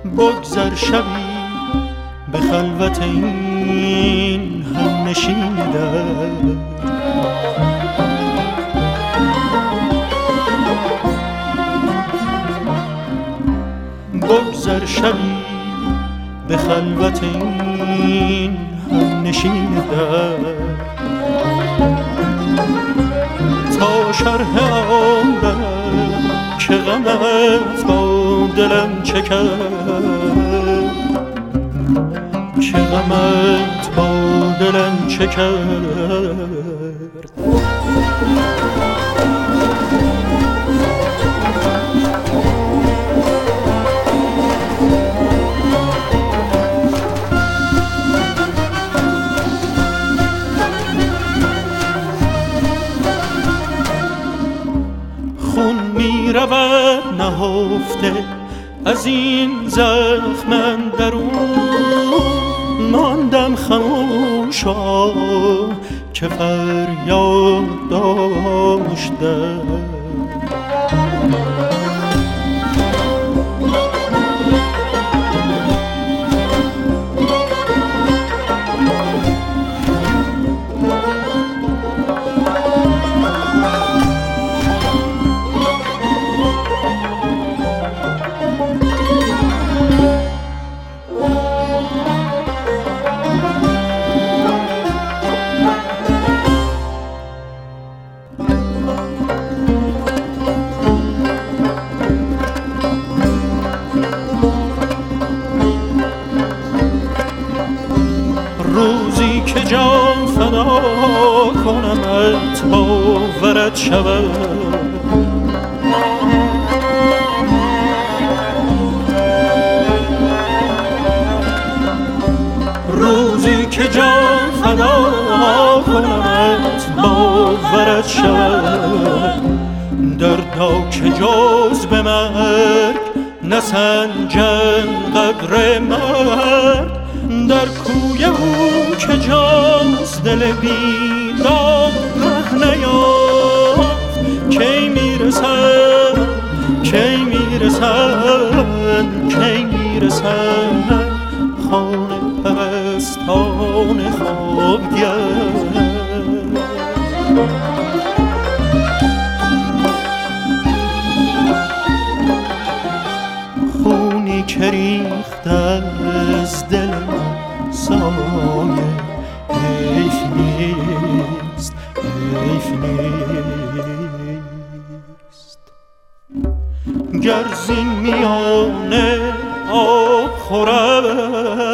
بگذر شبی به خلوت این هم نشینده، بگذر شبی به خلوت این هم نشینده، تا شرح عمرم که غمت با دلم چه کرد، که غمت با دلم چه کرد. خون می رود نهفته از این زخم اندرون، ماندم خموشا که فریاد داشته. روزی که جان فدا کنمت باورت شود، روزی که جان فدا کنمت باورت شود، دردا که جز به مرگ نسنجم قدر مرد، در کوی او که جاست دل بیدار ره نیافت، کی میرسن کی میرسن کی میرسن خانه پرستان خوابگر. خونی که ریخت از دلم سایه حیف نیست، حیف نیست. گر زین میانه آب خورم